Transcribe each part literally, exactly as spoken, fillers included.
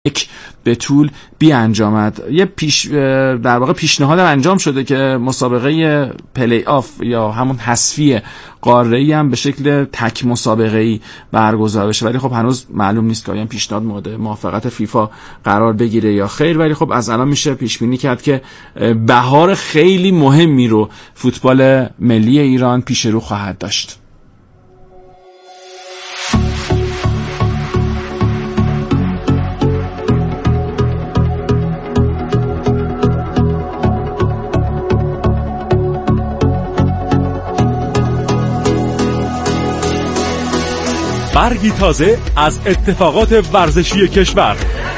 یک به طول بیانجامد. یه پیش در واقع پیشنهاد انجام شده که مسابقه پلی آف یا همون حذفی قاره‌ای هم به شکل تک مسابقه‌ای برگزار بشه، ولی خب هنوز معلوم نیست که این پیشنهاد مورد موافقت فیفا قرار بگیره یا خیر. ولی خب از الان میشه پیش بینی کرد که بهار خیلی مهمی رو فوتبال ملی ایران پیش رو خواهد داشت. برگی تازه از اتفاقات ورزشی کشور.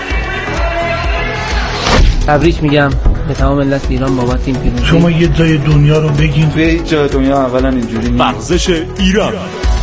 تبریک میگم به تمام ملت ایران بابت این پیروزی. شما یه جای دنیا رو بگین. توی هیچ جای دنیا اولا اینجوری نیست. ورزش ایران.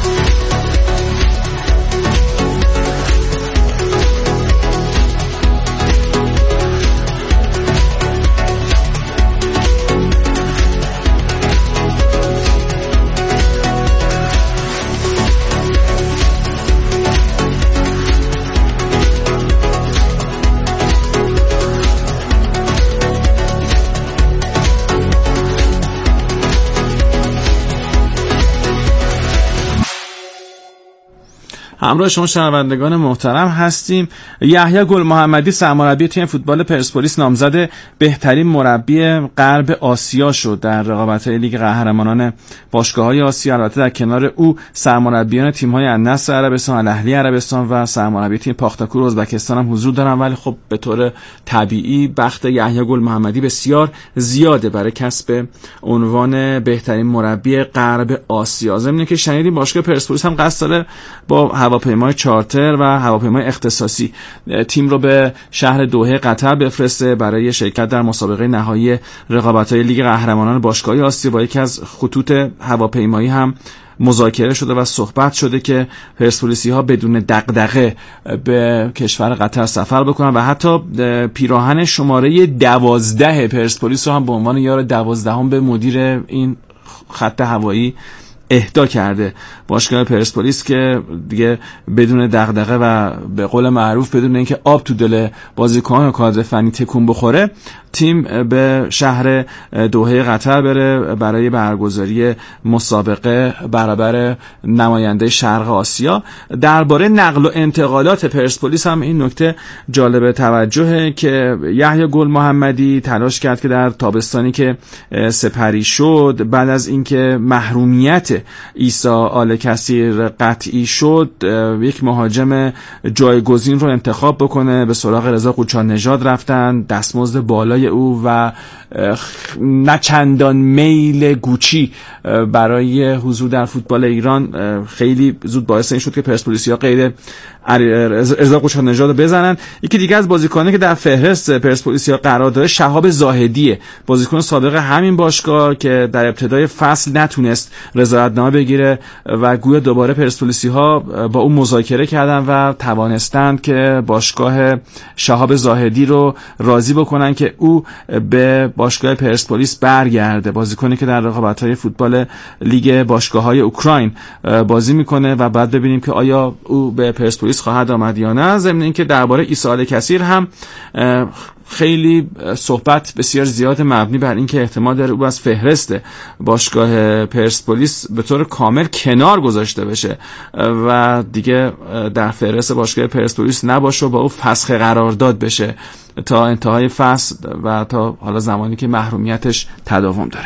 همراه شما شنوندگان محترم هستیم. یحیی گل محمدی سرمربی تیم فوتبال پرسپولیس نامزد بهترین مربی غرب آسیا شد در رقابت‌های لیگ قهرمانان باشگاه‌های آسیا. البته در کنار او سرمربیان تیم‌های النصر عربستان، الاهلی عربستان و سرمربی تیم پاختاکور ازبکستان هم حضور دارن، ولی خب به طور طبیعی بخت یحیی گل محمدی بسیار زیاده برای کسب عنوان بهترین مربی غرب آسیا. ضمن که شنیدیم باشگاه پرسپولیس هم قصد داره با هواپیمای چارتر و هواپیمای اختصاصی تیم رو به شهر دوحه قطر بفرسته برای شرکت در مسابقه نهایی رقابت‌های لیگ قهرمانان باشگاه‌های آسیا. با یکی از خطوط هواپیمایی هم مذاکره شده و صحبت شده که پرسپولیسی‌ها بدون دغدغه به کشور قطر سفر بکنن و حتی پیراهن شماره دوازده پرسپولیس رو هم به عنوان یار دوازدهم به مدیر این خط هوایی اهدا کرده باشگاه پرسپولیس که دیگه بدون دغدغه و به قول معروف بدون اینکه آب تو دل بازیکنان و کادر فنی تکون بخوره تیم به شهر دوحه قطر بره برای برگزاری مسابقه برابر نماینده شرق آسیا. درباره نقل و انتقالات پرسپولیس هم این نکته جالب توجهه که یحیی گل محمدی تلاش کرد که در تابستانی که سپری شد بعد از اینکه محرومیت عیسی آل کثیر قطعی شد یک مهاجم جایگزین رو انتخاب بکنه. به سراغ رضا قوچان نژاد رفتن، دستمزد بالای او و نه چندان میل گوچی برای حضور در فوتبال ایران خیلی زود باعث این شد که پرسپولیسیا قید رضا قوچان نژاد بزنن. یکی دیگه از بازیکنانی که در فهرست پرسپولیسیا قرار داره شهاب زاهدیه، بازیکن سابق همین باشگاه که در ابتدای فصل نتونست رضایتنامه بگیره و گویا دوباره پرسپولیسی‌ها با اون مذاکره کردن و توانستند که باشگاه شهاب زاهدی رو راضی بکنن که او به باشگاه پرسپولیس برگرده. بازیکنی که در رقابت‌های فوتبال لیگ باشگاه‌های اوکراین بازی میکنه و بعد ببینیم که آیا او به پرسپولیس خواهد آمد یا نه. ضمن اینکه درباره عیسی آل کثیر هم خیلی صحبت بسیار زیاد مبنی بر این که احتمال داره او از فهرست باشگاه پرسپولیس به طور کامل کنار گذاشته بشه و دیگه در فهرست باشگاه پرسپولیس نباشه و با او فسخ قرارداد بشه تا انتهای فصل و تا حالا زمانی که محرومیتش تداوم داره.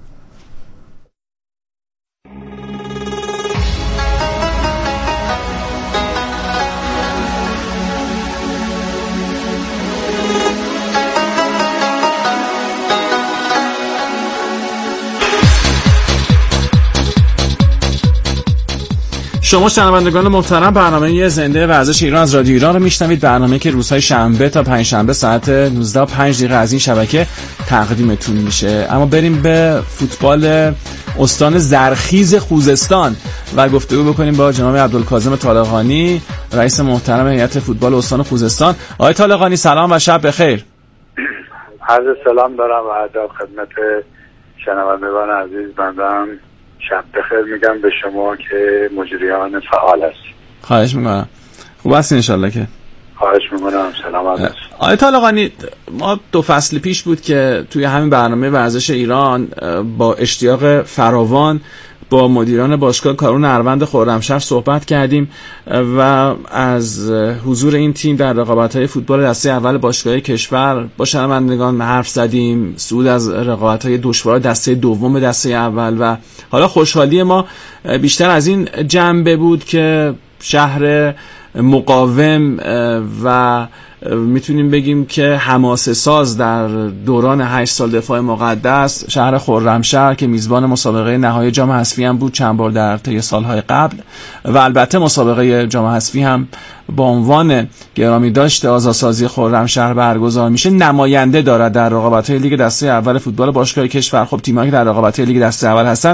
شما شنوندگان محترم برنامه زنده ورزش ایران از رادیو ایران رو میشنوید. برنامه که روزهای شنبه تا پنج شنبه ساعت نوزده و پنج دقیقه از این شبکه تقدیمتون میشه. اما بریم به فوتبال استان زرخیز خوزستان و گفتگو بکنیم با جناب عبدالکاظم طالقانی، رئیس محترم هیئت فوتبال استان خوزستان. آقای طالقانی سلام و شب بخیر. عرض سلام دارم و ادب خدمت شنوندگان عزیز. بندم شب بخیر میگم به شما که مجریان فعال هستید. خواهش میکنم. خوب هستین انشالله که؟ خواهش میکنم. سلام علیکم. آقای طالقانی، ما دو فصل پیش بود که توی همین برنامه ورزش ایران با اشتیاق فراوان با مدیران باشگاه کارون اروند خرمشهر صحبت کردیم و از حضور این تیم در رقابت‌های فوتبال دسته اول باشگاه کشور با شنوندگان حرف زدیم، صعود از رقابت‌های دشوار دسته دوم دسته اول و حالا خوشحالی ما بیشتر از این جنبه بود که شهر مقاوم و میتونیم بگیم که حماسه ساز در دوران هشت سال دفاع مقدس شهر خرمشهر که میزبان مسابقه نهایی جام حذفی هم بود چند بار در طی سالهای قبل و البته مسابقه جام حذفی هم با عنوان گرامی داشته آزادسازی خرمشهر برگزار میشه، نماینده دارد در رقابت‌های لیگ دسته اول فوتبال باشگاه کشور. خب تیمایی که در رقابت‌های لیگ دسته اول هستن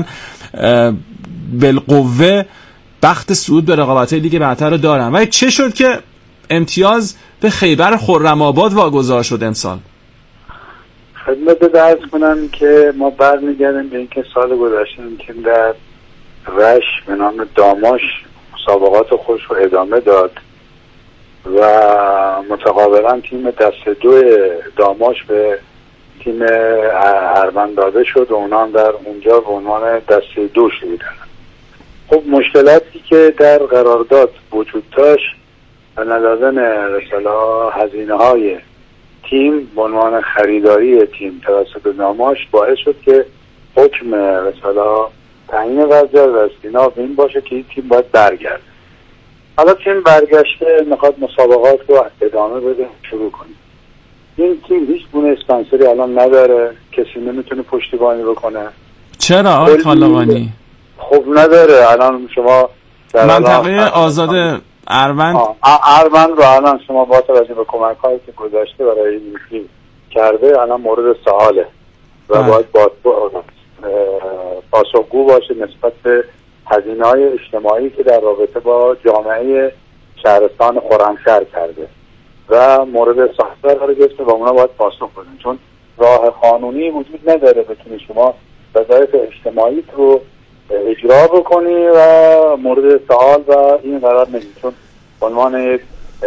بالقوه بخت صعود به رقابت‌های لیگ برتر رو دارن. ولی چه شد که امتیاز به خیبر خرم‌آباد واگذار شد امسال؟ خدمت درس کنم که ما برمیگردیم به اینکه سال گذشته این تیم در رش به نام داماش مسابقات خودش رو ادامه داد و متقابلا تیم دسته دو داماش به تیم اروند داده شد و اونا هم در اونجا به عنوان دسته دو شدیدن. خب مشکلاتی که در قرارداد وجود داشت و ندادن رساله هزینه های تیم به عنوان خریداری تیم توسط داماش باعث شد که حکم رساله تعیین وضعیت و استیناف این باشه که این تیم باید برگرده. حالا تیم برگشته میخواد مسابقات رو ادامه بده، شروع کنه. این تیم هیچ گونه اسپانسری الان نداره، کسی نمیتونه پشتیبانی بکنه. چرا آقای طالقانی؟ خب نداره. الان شما در منطقه آزاد اروند اروند رو الان شما با توجه به کمک هایی که گذاشته برای این تیم کرده الان مورد سواله و باید با پاسخگو باشه نسبت به هزینه های اجتماعی که در رابطه با جامعه شهرستان خرمشهر کرده و مورد سخت قرار گرفته و اونا باید پاسخ بدن، چون راه قانونی وجود نداره بتونی شما وظایف اجتماعی رو اجرا بکنی و مورد سوال و این قرار نمیشه، چون عنوان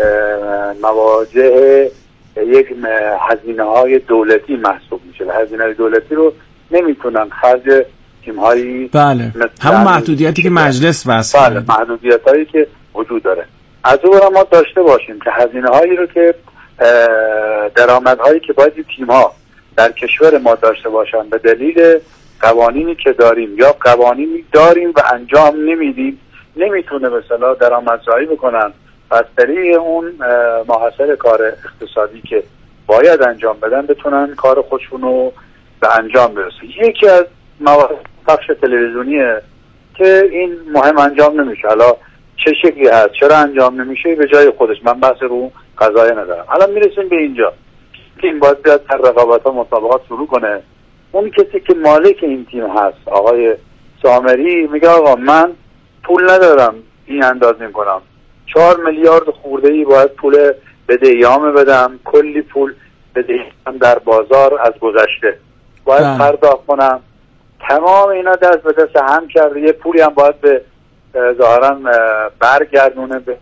مواجه یک هزینه های دولتی محسوب میشه و هزینه های دولتی رو نمیتونن خرج تیم هایی بله همون محدودیتی که مجلس واسه بله محدودیت هایی که وجود داره. از اون ما داشته باشیم که هزینه هایی رو که درآمد هایی که باید تیم ها در کشور ما داشته باشن به دلیل قوانینی که داریم یا قوانینی داریم و انجام نمیدیم نمیتونه مثلا درآمدزایی بکنن و از طریق اون محصول کار اقتصادی که باید انجام بدن بتونن کار خودشون رو به انجام برسه. یکی از موارد پخش تلویزیونیه که این مهم انجام نمیشه. حالا چه شکلی هست چرا انجام نمیشه به جای خودش، من بحث رو قضایه ندارم. حالا میرسیم به اینجا که این باید بیاد در رقابت ها مسابقات شروع کنه. اون کسی که مالک این تیم هست آقای سامری میگه آقا من پول ندارم این انداز نمی کنم، چهار میلیارد خورده ای باید پول بدهیام بدم، کلی پول بدهیام در بازار از گذشته باید پرداخت کنم. تمام اینا دست به دست هم کرده، یه پولی هم باید به ظاهرا برگردونه به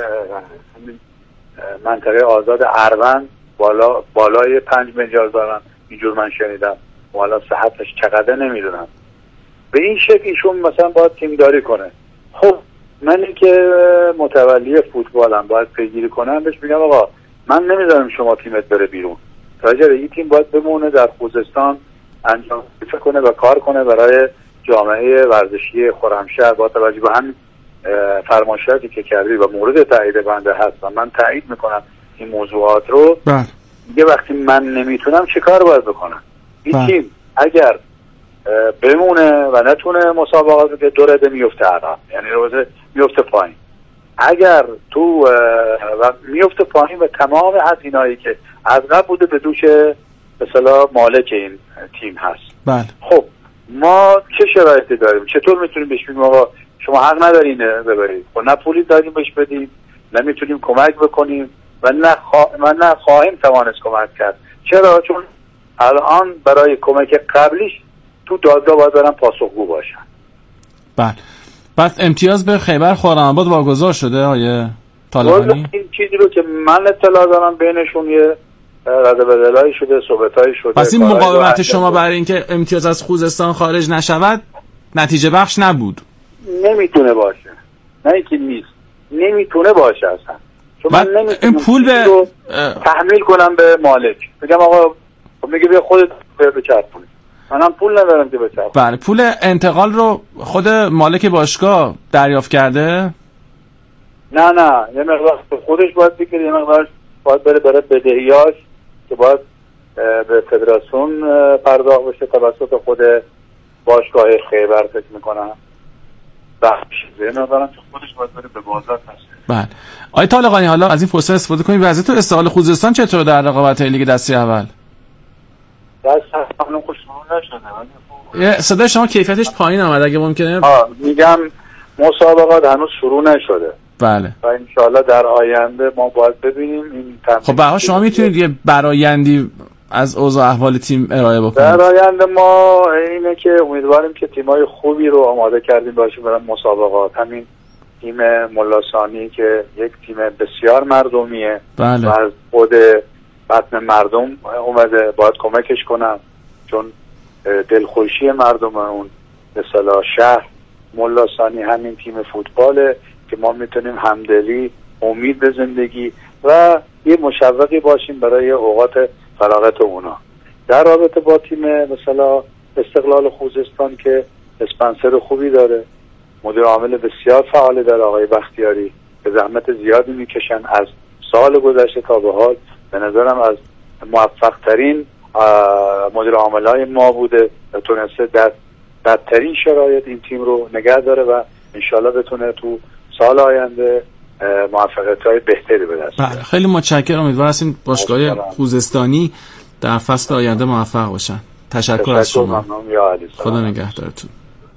منطقه آزاد اروند بالا بالای پنج میلیارد دارن اینجور من شنیدم، والا صحتش چقدر نمیدونم. به این شکل ایشون مثلا باید تیمداری کنه. خب من که متولی فوتبالم باید پیگیری کنم بهش میگم آقا من نمیذارم شما تیمت بره بیرون، راجع به این تیم باید بمونه در خوزستان انجام کنه و کار کنه برای جامعه ورزشی خرمشهر با توجه به هم فرمایشاتی که کردی و مورد تایید بنده هست و من تایید میکنم این موضوعات رو. دیگه وقتی من نمیتونم چه کار باید بکنم؟ این تیم اگر بمونه و نتونه مسابقات که دو رده میفته عقب، یعنی روزه میفته پایین. اگر تو و میفته پایین و تمام هزینه‌ای که از قبل بوده به دوش به اصطلاح مالک این تیم هست. بله. خب ما چه شرایطی داریم؟ چطور میتونیم بهش بگیم آقا شما حق ندارین ببرید؟ خب نه پولی داریم بهش بدیم، نمیتونیم کمک بکنیم و نه خوا... و نه خواهیم توانست کمک کرد. چرا؟ چون الان برای کمک قبلیش تو دادگاه باید برن پاسخگو باشن. بله. بعد امتیاز به خیبر خرم‌آباد واگذار شده آیه طالقانی این چیزی رو که من اطلاع دارم بینشون یه رد و بدلایی شده، صحبتایی شده. پس این مقاومت شما برای اینکه امتیاز از خوزستان خارج نشود نتیجه بخش نبود؟ نمیتونه باشه، نه اینکه نیست، نمیتونه باشه اصلا. چون من این پول به تحمیل کنم به مالک، بگم آقا میگه بیا خودت بچرخون، منم پول ندارم که بچرخونم. بله، پول انتقال رو خود مالک باشگاه دریافت کرده؟ نه نه، یه مقدار خودش باید بگیره، یه مقدار باید بره بره بدهیاش که باید به فدراسیون پرداخت بشه توسط خود باشگاه خیبر فکر میکنم. بخش یه مقدارم که خودش باید بره به بازار تشریف. بله. آقای طالقانی، حالا از این فرصت استفاده کنیم، وضعیت استقلال خوزستان چطور در رقابت لیگ دسته اول؟ دست اول خوش نشده. صدای شما کیفیتش پایین آمد، اگه ممکنه. آه میگم مسابقات هنوز شروع نشده. بله. و انشالله در آینده ما باید ببینیم این تمرین. خب بها شما میتونید یه برآیندی از اوضاع احوال تیم ارائه بکنید؟ در آینده ما اینه که امیدواریم که تیمای خوبی رو آماده کردیم باشه برای مسابقات. همین تیم ملاثانی که یک تیم بسیار مردمیه. بله. و از خود بطن مردم اومده، باید کمکش کنم، چون دلخوشی مردم اون به صلاح شهر ملاثانی همین تیم فوتباله که ما میتونیم همدلی، امید به زندگی و یه مشوقی باشیم برای اوقات فراغت اونا. در رابطه با تیم مثلا استقلال خوزستان که اسپانسر خوبی داره، مدیر عامل بسیار فعالی داره، آقای بختیاری، به زحمت زیادی میکشن از سال گذشته تا به حال. به نظرم از موفق ترین مدیر عاملای ما بوده و تونسته در بدترین شرایط این تیم رو نگه داره و انشالله بتونه تو سال آینده موفقیت‌های بهتری به دست بیاره. بله، خیلی متشکرم. امیدوار هستیم باشگاه خوزستانی در فصل آینده موفق باشن. تشکر, تشکر از شما. ممنون یا علی. خدا نگهدارتون.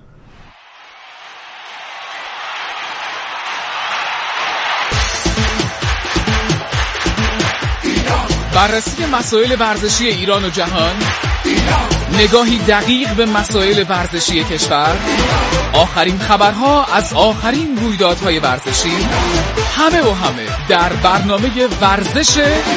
بررسی مسائل ورزشی ایران و جهان، نگاهی دقیق به مسائل ورزشی کشور، آخرین خبرها از آخرین رویدادهای ورزشی، همه و همه در برنامه ورزش.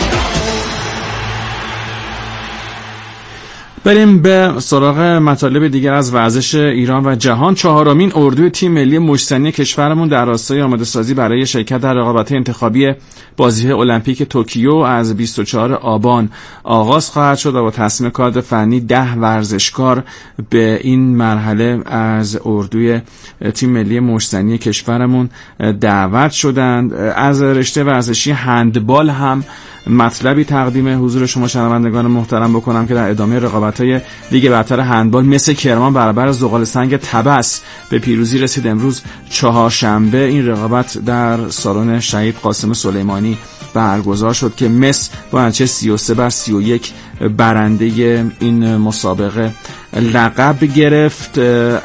بریم به سراغ مطالب دیگر از ورزش ایران و جهان. چهارمین اردوی تیم ملی مشت‌زنی کشورمون در راستای آماده سازی برای شرکت در رقابت‌های انتخابی بازی‌های المپیک توکیو از بیست و چهارم آبان آغاز خواهد شد و با تصمیم کادر فنی ده ورزشکار به این مرحله از اردوی تیم ملی مشت‌زنی کشورمون دعوت شدند. از رشته ورزشی هندبال هم مطلبی تقدیم حضور شما شنوندگان محترم بکنم که در ادامه رقابت‌های لیگ برتر هندبال مثل کرمان برابر زغال سنگ طبس به پیروزی رسید. امروز چهارشنبه این رقابت در سالن شهید قاسم سلیمانی برگزار شد که مس با نتیجه سی و سه بر سی و یک برنده این مسابقه لقب گرفت.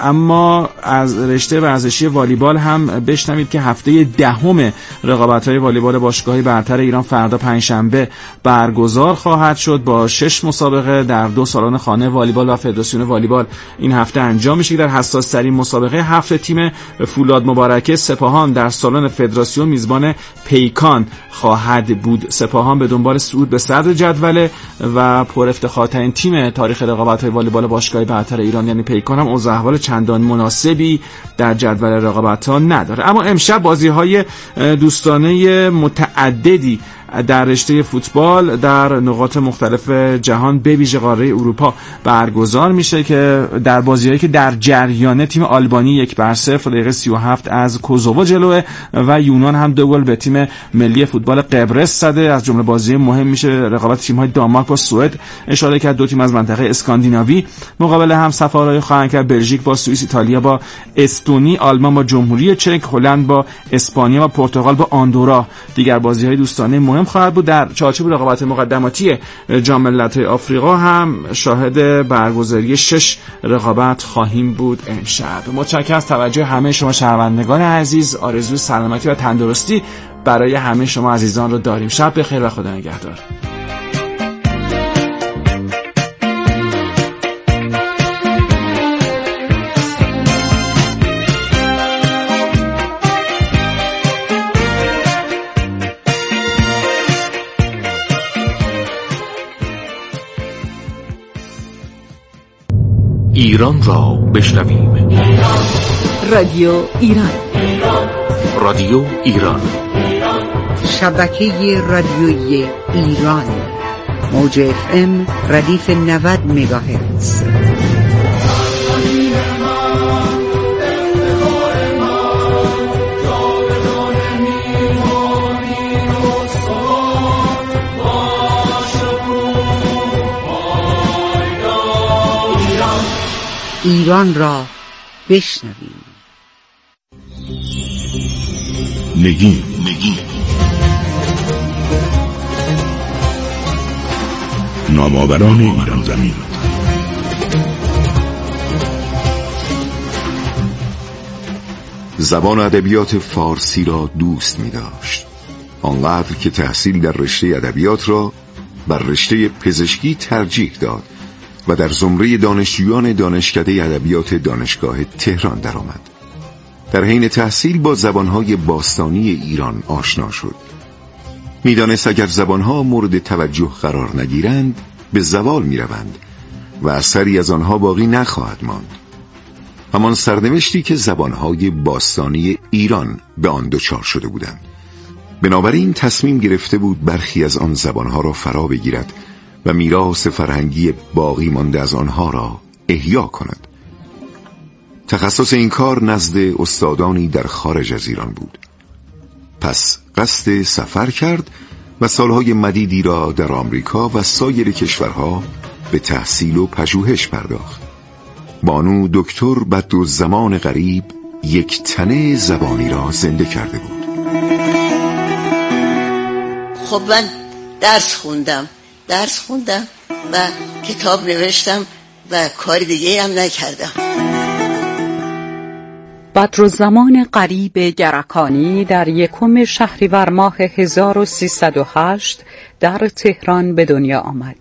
اما از رشته ورزشی والیبال هم بشنوید که هفته دهم رقابت‌های والیبال باشگاهی برتر ایران فردا پنجشنبه برگزار خواهد شد با شش مسابقه در دو سالن خانه والیبال و فدراسیون والیبال این هفته انجام میشه. در حساس ترین مسابقه هفت تیم فولاد مبارکه سپاهان در سالن فدراسیون میزبان پیکان خواهد بود. سپاهان به دنبال صعود به صدر جدول و پر افتخارترین تیم تاریخ رقابت‌های والیبال باشگاهی برتر ایران یعنی پیکان هم اوضاع احوال چندان مناسبی در جدول رقابت‌ها نداره. اما امشب بازی‌های دوستانه متعددی در رشته فوتبال در نقاط مختلف جهان به ویژه قاره اروپا برگزار میشه که در بازی‌هایی که در جریانه تیم آلبانی یک بر صفر دقیقه سی و هفت از کوزوو جلوه و یونان هم دو گل به تیم ملی فوتبال قبرس زده. از جمله بازی مهم میشه رقابت تیم‌های دانمارک با سوئد اشاره کرد. دو تیم از منطقه اسکاندیناوی مقابل هم سفارای خواهند کرد. بلژیک با سوئیس، ایتالیا با استونی، آلمان با جمهوری چک، هلند با اسپانیا و پرتغال با آندورا دیگر بازی‌های دوستانه مهم خواهد بود. در چارچوب رقابت مقدماتی جام ملت‌های آفریقا هم شاهد برگزاری شش رقابت خواهیم بود امشب. متشکرم از توجه همه شما شنوندگان عزیز. آرزوی سلامتی و تندرستی برای همه شما عزیزان رو داریم. شب بخیر و خدا نگهدار. ایران را بشنویم. رادیو ایران، رادیو ایران، شبکه رادیویی ایران، موج اف ام ردیف نود مگاهرتز. ایران را بشنویم. نگین نگین نامآوران ایران زمین. زبان و ادبیات فارسی را دوست می داشت، آنقدر که تحصیل در رشته ادبیات را بر رشته پزشکی ترجیح داد و در زمره دانشجویان دانشکده ادبیات دانشگاه تهران درآمد. در حین تحصیل با زبانهای باستانی ایران آشنا شد. میدانست اگر زبانها مورد توجه قرار نگیرند به زوال میروند و اثری از آنها باقی نخواهد ماند. همان سرنوشتی که زبانهای باستانی ایران به آن دچار شده بودند. بنابراین تصمیم گرفته بود برخی از آن زبانها را فرا بگیرد و میراث فرهنگی باقی مانده از آنها را احیا کند. تخصص این کار نزد استادانی در خارج از ایران بود. پس قصد سفر کرد و سالهای مدیدی را در آمریکا و سایر کشورها به تحصیل و پژوهش پرداخت. بانو دکتر بدرالزمان غریب یک تنه زبانی را زنده کرده بود. خب من درس خوندم درس خوندم و کتاب نوشتم و کار دیگه هم نکردم. بدرالزمان غریب گرکانی در یکم شهریور ماه هزار و سیصد و هشت در تهران به دنیا آمد.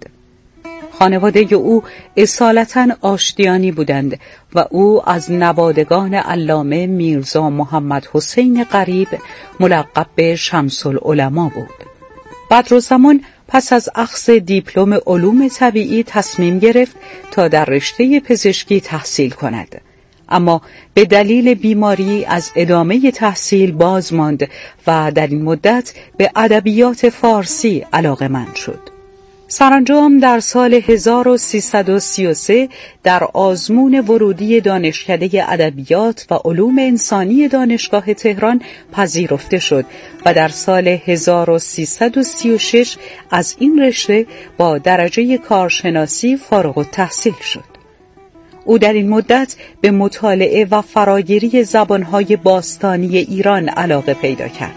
خانواده او اصالتاً آشتیانی بودند و او از نوادگان علامه میرزا محمد حسین غریب ملقب به شمس العلما بود. بدرالزمان پس از اخذ دیپلم علوم طبیعی تصمیم گرفت تا در رشته پزشکی تحصیل کند، اما به دلیل بیماری از ادامه تحصیل باز ماند و در این مدت به ادبیات فارسی علاقه‌مند شد. سرانجام در سال هزار و سیصد و سی و سه در آزمون ورودی دانشکده ادبیات و علوم انسانی دانشگاه تهران پذیرفته شد و در سال هزار و سیصد و سی و شش از این رشته با درجه کارشناسی فارغ التحصیل شد. او در این مدت به مطالعه و فراگیری زبانهای باستانی ایران علاقه پیدا کرد.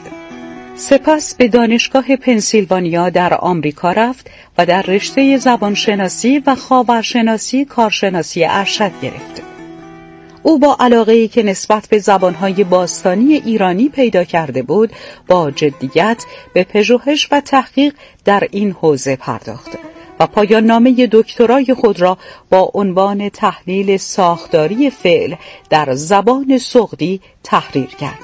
سپس به دانشگاه پنسیلوانیا در آمریکا رفت و در رشته زبانشناسی و خاورشناسی کارشناسی ارشد گرفت. او با علاقه‌ای که نسبت به زبانهای باستانی ایرانی پیدا کرده بود، با جدیت به پژوهش و تحقیق در این حوزه پرداخت و پایان نامه دکترای خود را با عنوان تحلیل ساختاری فعل در زبان سغدی تحریر کرد.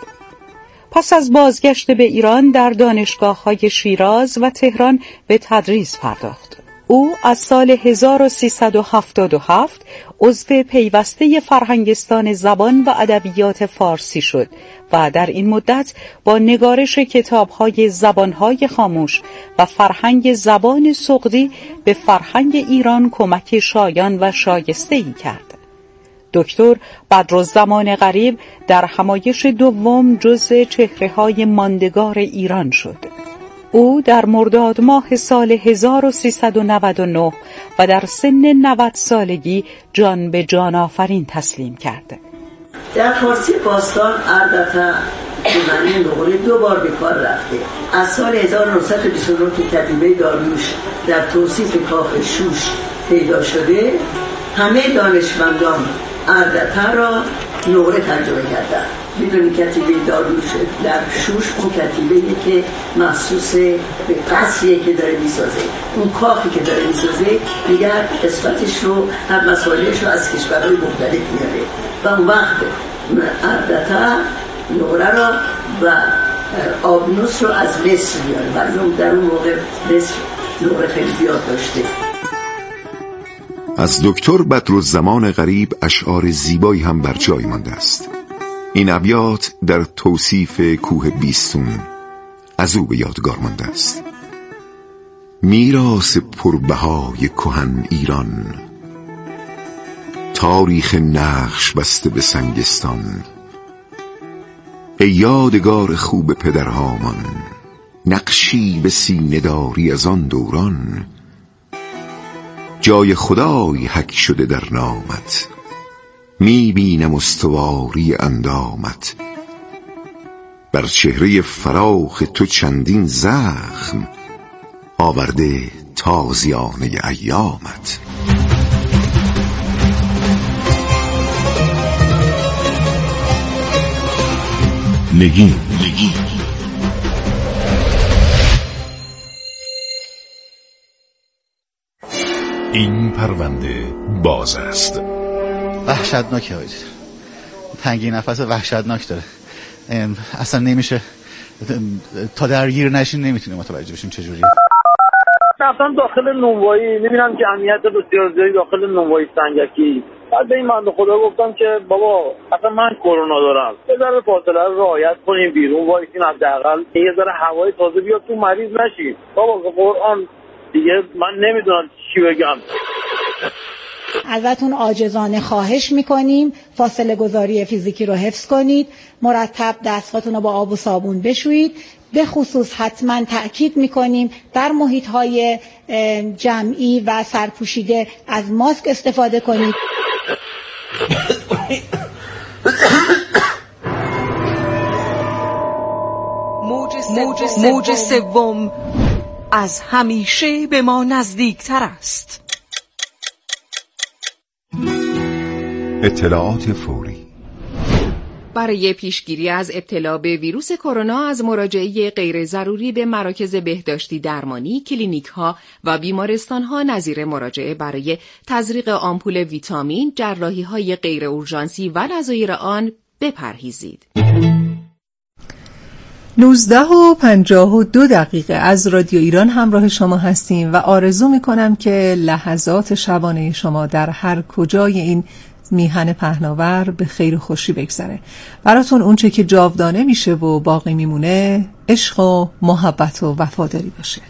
پس از بازگشت به ایران در دانشگاه‌های شیراز و تهران به تدریس پرداخت. او از سال هزار و سیصد و هفتاد و هفت عضو پیوسته فرهنگستان زبان و ادبیات فارسی شد و در این مدت با نگارش کتاب‌های زبان‌های خاموش و فرهنگ زبان سغدی به فرهنگ ایران کمک شایان و شایسته‌ای کرد. دکتر بدرالزمان غریب در همایش دوم جزو چهره‌های ماندگار ایران شد. او در مرداد ماه سال هزار و سیصد و نود و نه و در سن نود سالگی جان به جان آفرین تسلیم کرد. در فارسی باستان عادتا به معنی نقره دو بار به کار رفته. از سال هزار و نهصد و بیست و نه که کتیبه داریوش در توصیف کاخ شوش پیدا شده، همه دانشمندان عادتا را نقره ترجمه کردن. میدونی کتیبه داریوش در شوش اون کتیبه‌ای که مخصوص به قصریه که داره میسازه، اون کاخی که داره میسازه دیگر قسمتش رو هر مسائلش رو از کشورهای مختلف میاره و اون وقت عادتا نقره را و آبنوس رو از مصر میاره، ولی در اون موقع مصر نقره خیلی زیاد داشته. از دکتر بدرالزمان غریب اشعار زیبایی هم بر جای مانده است. این ابیات در توصیف کوه بیستون از او به یادگار مانده است. میراث پربهای کهن ایران، تاریخ نقش بسته به سنگستان. ای یادگار خوب پدرهامان، نقشی به سینه داری از آن دوران. جای خدای حک شده در نامت، میبینم استواری اندامت. بر چهره فراخ تو چندین زخم، آورده تازیانه ایامت. نگین نگین این پرونده باز است. وحشتناکه آید تنگی نفس وحشتناک داره. اصلا نمیشه تا درگیر نشین نمیتونیم متوجه بشیم چجوری. رفتم داخل نونوایی، میبینم جمعیت بسیار زیادی داخل نونوایی سنگکی. بعد به این بنده خدا گفتم که بابا اصلا من کرونا دارم، یه ذره فاصله رو رعایت کنیم، بیرون وایسیم، حداقل یه ذره هوای تازه بیاد تو، مریض نشیم. بابا قرآن دیگه من نمیدونم چی بگم. ازتون عاجزانه خواهش میکنیم فاصله گذاری فیزیکی رو حفظ کنید، مرتب دستاتون رو با آب و صابون بشویید. به خصوص حتما تأکید میکنیم در محیط‌های جمعی و سرپوشیده از ماسک استفاده کنید. موج سوم از همیشه به ما نزدیکتر است. اطلاعات فوری برای پیشگیری از ابتلا به ویروس کرونا از مراجعه غیر ضروری به مراکز بهداشتی درمانی، کلینیک‌ها و بیمارستان‌ها نظیر مراجعه برای تزریق آمپول ویتامین، جراحی‌های غیر اورژانسی و نظایر آن بپرهیزید. نوزده و پنجاه و دو دقیقه از رادیو ایران همراه شما هستیم و آرزو می‌کنم که لحظات شبانه شما در هر کجای این میهن پهناور به خیر و خوشی بگذره. براتون اونچه که جاودانه میشه و باقی میمونه عشق و محبت و وفاداری باشه.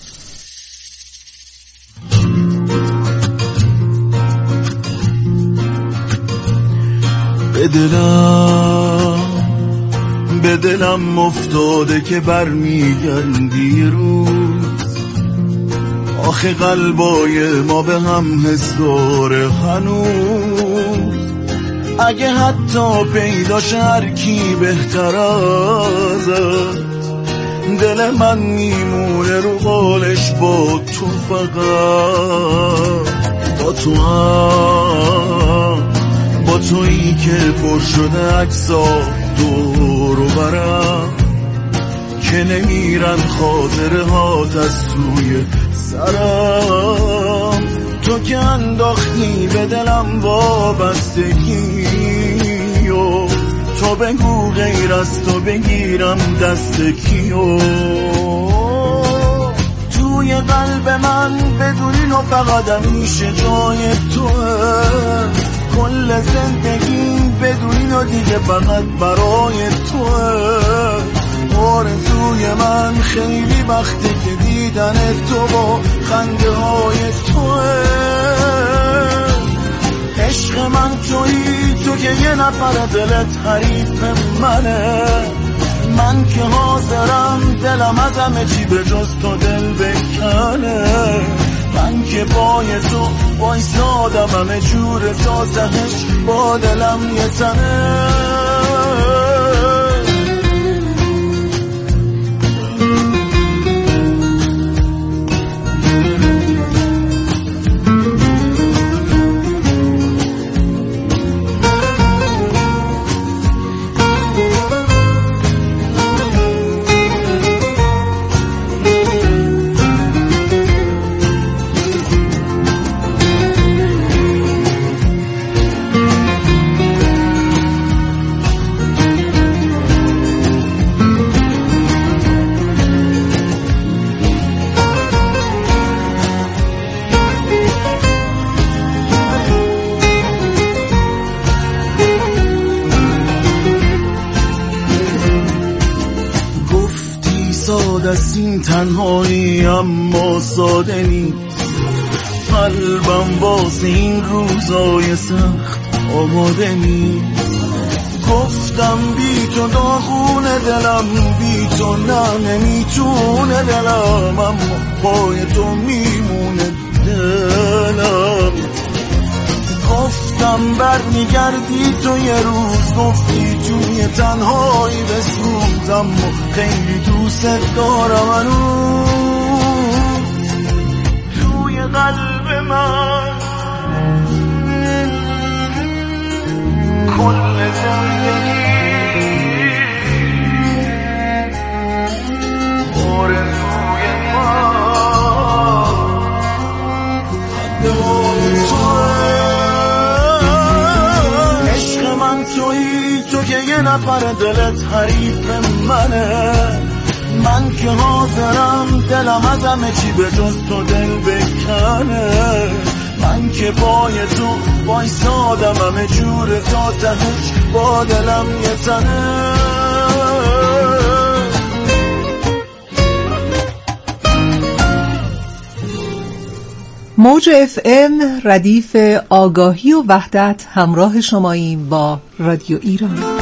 به دلم به دلم افتاده که برمیگردی روز، آخه قلبای ما به هم حس داره هنوز. اگه حتی پیداش هر کی بهتر ازت، دل من میمونه رو قولش با تو، فقط با تو هم، با تویی که پر شده عکسا دور و برم، که نمیرن خاطره هات از سوی سرم. تو که انداختی به دلم وابستگی و تو بگو غیر از تو بگیرم دست کیو. توی قلب من بدونین و فقط همیشه جای توه، کل زندگیم بدونین و دیگه فقط برای توه. آرزوی من خیلی وقته که دیدن تو با خنده های توه. عشق من تویی، تو که یه نفر دلت حریف منه، من که حاضرم دلم از همه چی به جز تو دل بکنه. من که پای تو وایسادم همه جور سازهش با دلم یه تنه. ساده است این تنهایی اما ساده نیست. قلبم واسه این روزای سخت آماده نیست. گفتم بی تو داغونه دلم، بی تو نه نمیتونه دلم، اما پای تو میمونه دلم. گفتم برمیگردی تو یه روز، گفتی توی تنهایی بسوز، اما خیلی دوست دارم هنوز توی قلب من. کل زندگی آرزوی من عشق من تویی، تو که یه نفر دلت حریف منه. من که حاضرم دلم از همه چی به جز تو دل بکنه. من که پای تو وایسادم همه جور تا تهش با دلم یه تنه. موج اف ام ردیف آگاهی و وحدت، همراه شماییم با رادیو ایران.